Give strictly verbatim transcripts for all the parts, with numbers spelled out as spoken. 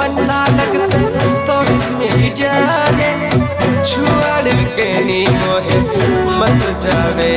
तमन्ना लग से तो मेरी जाने छुआड़ के नी मोहे मत जावे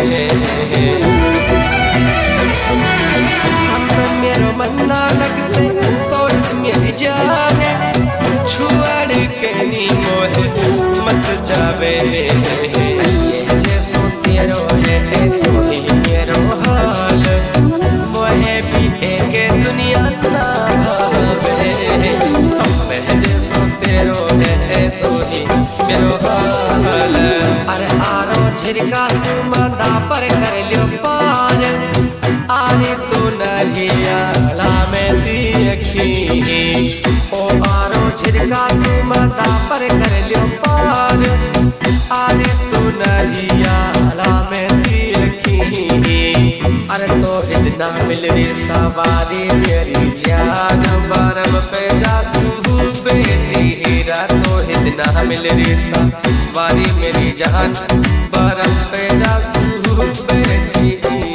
मेरो मन्ना लग से तो मेरी जाने छुआड़ के नी मोहे मत जावे जैसो तेरो है ऐसो ही मेरो हाल मोहे भी एक दुनिया ना भावे जैसो तेरो है ऐसो ही मेरो हाल अरे आरो झिरका सुमंदा पर कर लियो पार आरे तो नरियाला में देखी ओ आरो झिरका सुमंदा पर कर लियो पार आरे तो नरियाला में देखी अरे तो इतना मिल रे सवारी मेरी जान बरम पे जासू बेटी हीरा तो इतना मिल रे सवारी मेरी जान बरम पे जासू बेटी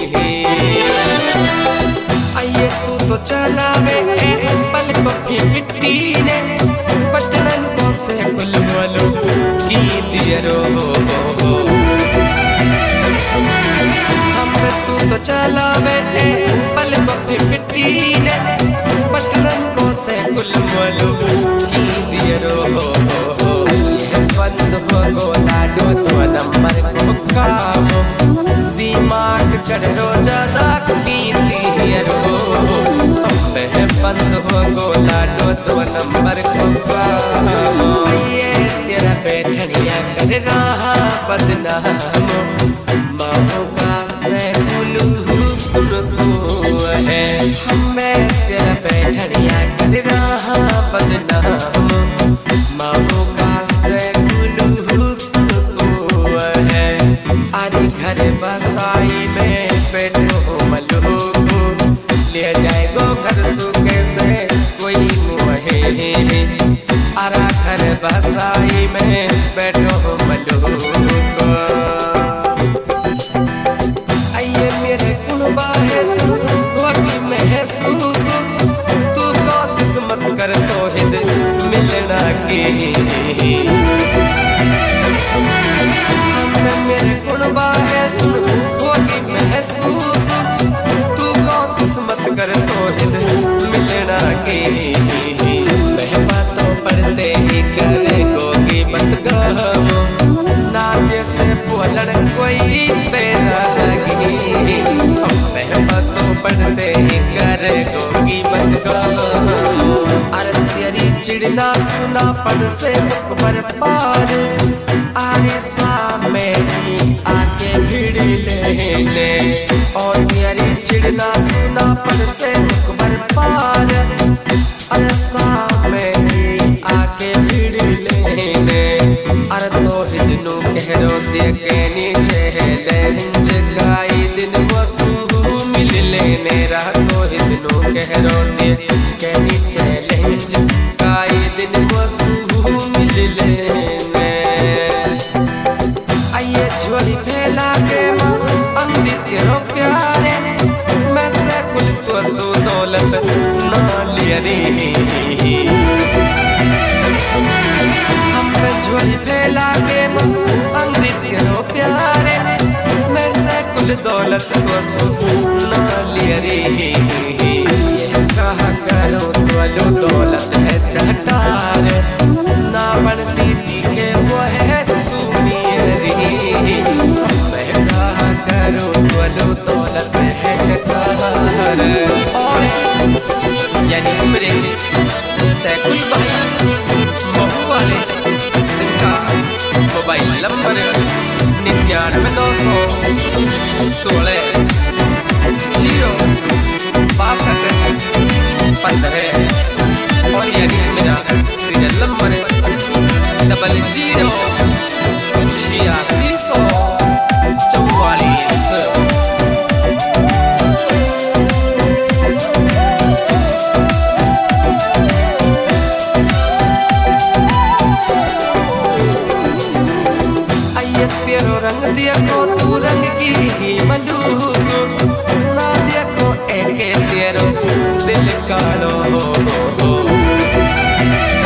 आइए तू तो चलावे पल को भी मिट्टी ने पटनन को से कुल वालो की दियरो हम तू तो चलावे पल को भी मिट्टी ने पटनन को से कुल वालो की दियरो बंद हो गोला दो तो नंबर को काम दिमाग चढ़ रो ज्यादा की दियरो बंद हो गोला दो तो नंबर को काम ये तेरा बैठनिया कर रहा बदनाम मामू का से गुलू सुन को है हमें तेरा बैठनिया कर रहा बदनाम मामू का से गुलू सुन को है अरे घर बसाई में बैठो मलू ले जाएगो घर सुखे से कोई मुहे अरा घर बसाई में बैठो मलू आइए मेरे कुनबा है वकी महसूस तू कोशिश मत कर तो हिद मिलना की मेरे कुनबा है वकी महसूस तू कोशिश मत कर तो हिद मिलना की बातों पढ़ते ही करे गोगी मत गहो नाते से बोलन कोई बेरागी बातों पढ़ते ही करे गोगी मत गहो अरे तेरी चिड़ना सुना पढ़ से मुकबर पार आरे सामने आके भिड़ लेने और तेरी चिड़ना सुना पढ़ से मुकबर पार अरे सामने आके भिड़ लेने अरे तो हिदनू कहरो देखे नीचे लहंज गाई दिन वसू मिल लेने रहा तो हिदनू कहरो देखे नीचे लहंज गाई दिन वसू मिल लेने आइए झोली फैला के अंधी तेरो प्यारे मैं से कुल तो सो दौलत ना लिया रे हम पे झोली फैला के अंधी तेरो प्यारे मैं से कुल दौलत तो सो ना लिया रे कहा करो तो दौलत है चटार ना बढ़ती दिखे वो है तू मेरी मैं कहा करो तो दौलत है चटार और यानी मेरे सैकुल भाई महू वाले जिनका मोबाइल नंबर निन्यानवे दो सौ सोलह जीरो बासठ पंद्रह और यानी मेरा सीरियल नंबर डबल जीरो छियासी सौ चौवालीस रंग दिया को तू रंग की ही मलू ना दिया को एक तेरो दिल कालो हो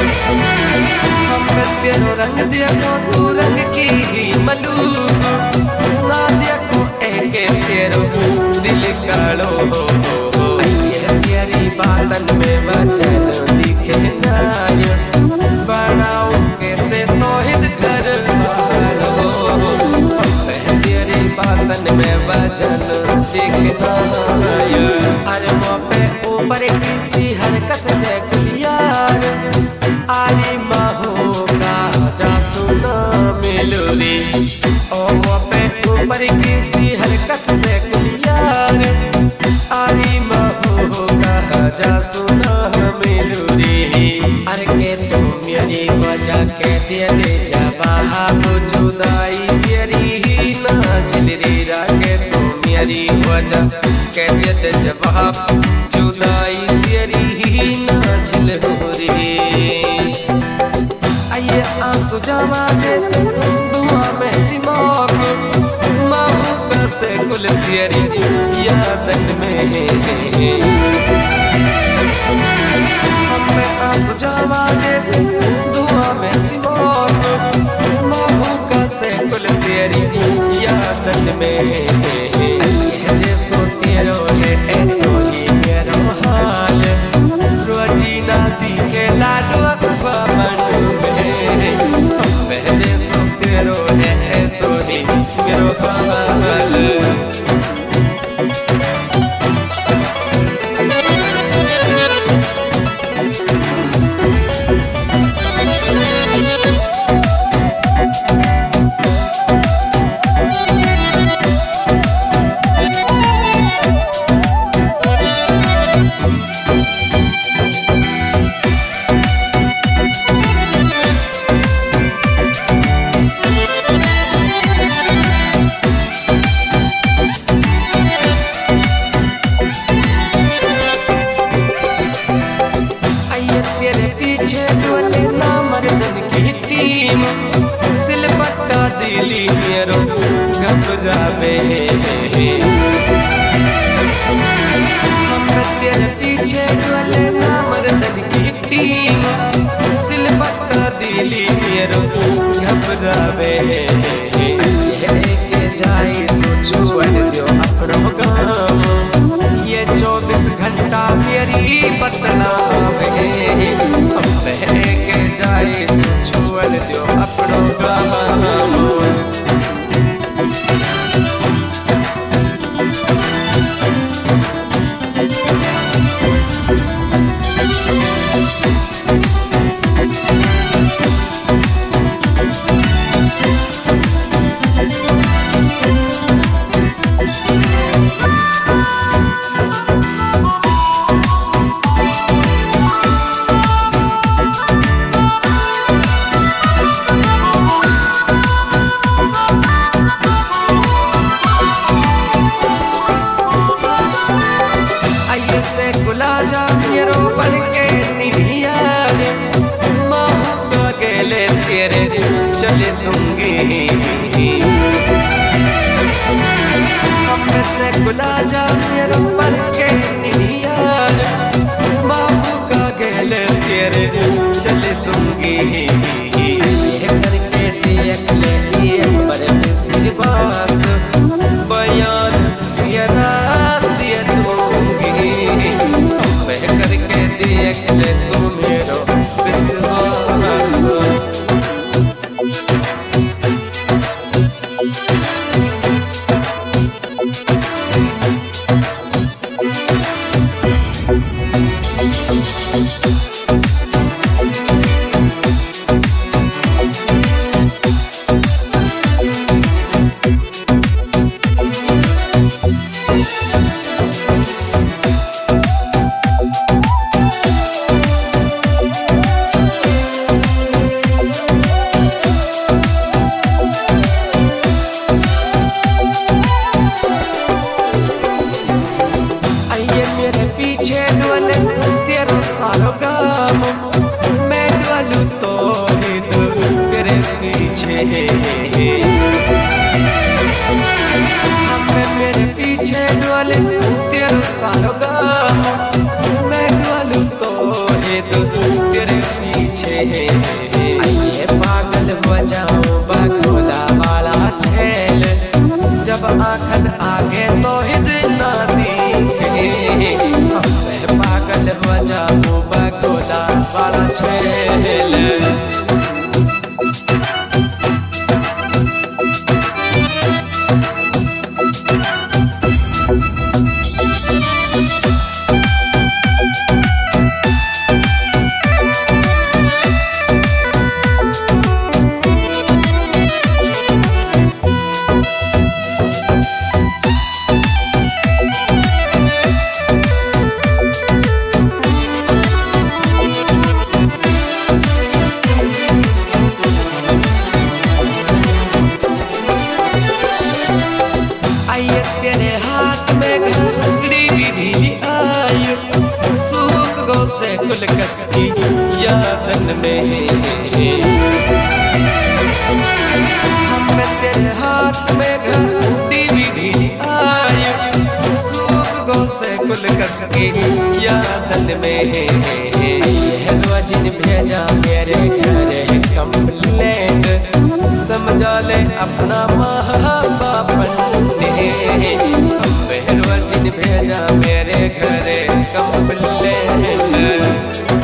तेरो रंग देखो तू रंग की मलूक ना देखो एक तेरो दिल कालो तेरी बातन में वचन दिखे नाय बनाओ कैसे तौहीद घर तेरी बातन में वचन दिखे नाय अरे मोपे ऊपर किसी हरकत से गुलियार आली माहो का जा सुना मिलोरी ओ मोपे ऊपर किसी हरकत से गुलियार आली माहो का जा सुना मिलोरी अरे के तुम मेरी वजह के दिए दे जवाहा जुदाई तेरी ना झिलरी राके तुम मेरी वजह के दिए दे जवाब जुदाई तेरी ना झिलरी आइए आंसू जमा जैसे दुआ में सिमोक माहू का से कुल तेरी यादन में हमें आंसू जमा जैसे दुआ में सिमोक माहू का से कुल तेरी यादन में जैसो तेरो है ऐसो ही मेरो हाल रोजीना दिखे लाडो अखबा मन में जैसो तेरो है ऐसो ही मेरो हाल तेरे पीछे डोले ना मर्दन की टीम सिलपट्टा दिली मेरो घबरावे हम तेरे पीछे डोले ना मर्दन की टीम सिलपट्टा दिली मेरो घबरावे के जाए सोचो दियो अपनो काम ये चौबीस घंटा मेरी बदनाम के जाए छोड़ दो अपनों से गुला जा मेरो बन के निधिया माहू का गेले तेरे चले दूंगी हम से गुला जा मेरो बन के निधिया माहू का गेले तेरे चले दूंगी करके देख ले ये बड़े सिवास बयान ये रात ये दूंगी करके देख ले तू मेरो विश्वास सालों गम मैं डलूं तो ही तो तेरे पीछे हमें मेरे पीछे डले तेरे सालों गम मैं डलूं तो ही तो तेरे पीछे ये पागल यादन में हम तेरे हाथ में घर डीवीडी आए सूख गो से कुल कस के यादन में जिन भेजा मेरे घर कंप्लेंट समझा ले अपना माँ बाप ने जिन भेजा मेरे घर कंप्लेंट।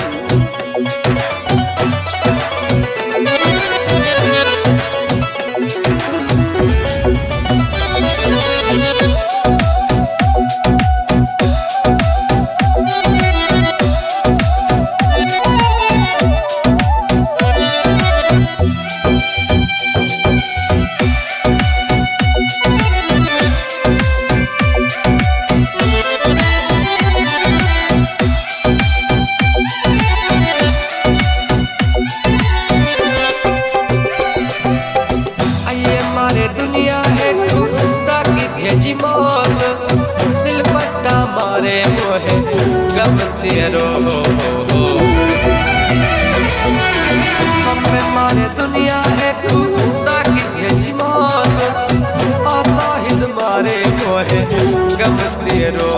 दुनिया है ताकि भेजी मौत सिलपट्टा मारे मोहे गम तेरो हमें मारे दुनिया है ताकि भेजी मौत आहिद मारे मोहे गम तेरो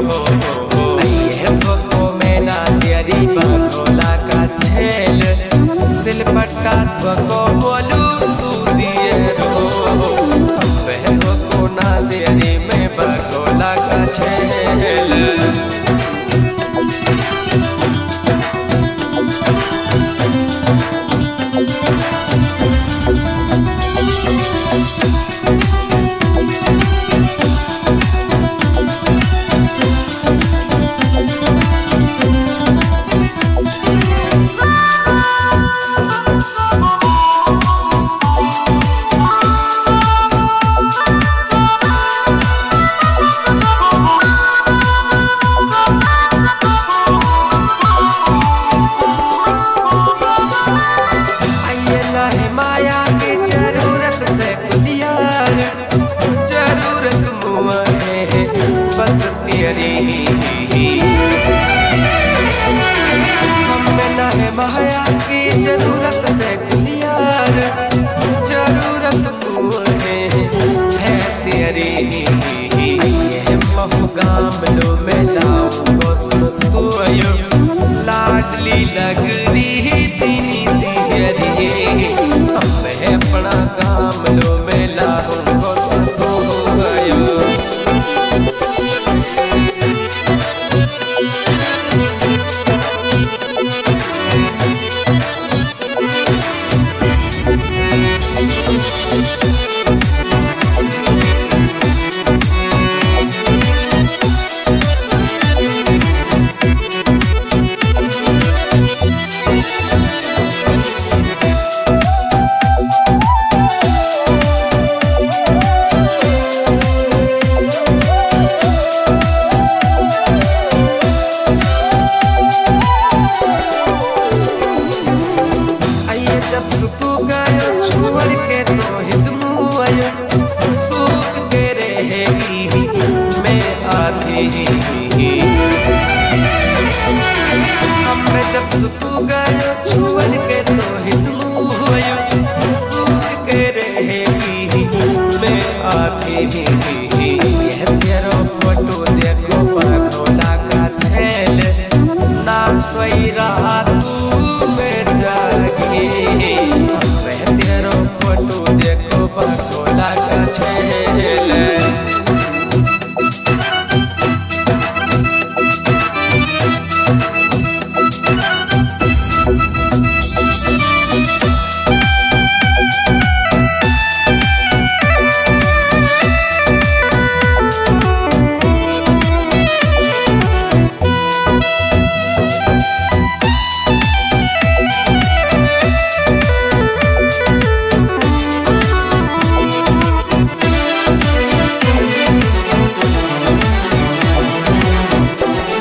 को में ना तेरी बागोला का छेल सिलपट्टा को बोलू तू दिए रो को ना देरी में बगोला का छेल। माया की जरूरत से कुलियार जरूरत मुआ है बस तेरी हमें ना है माया की जरूरत से कुलियार जरूरत मुआ है तेरी महू गाम लो में लाऊंगो सुतू लाडली लग रही तीनी तिहरी मैं अपना काम लो में लाऊंगो सतो गयो। सुख गयो छोड़ के तो हिदमू आयो सूख के रहेगी मैं आधी हमें जब सुख गयो छोड़ के तो हिदमू आयो सूख के रहेगी मैं आधी यह तेरो फोटो देखो बगोला का छेल ना सोई रात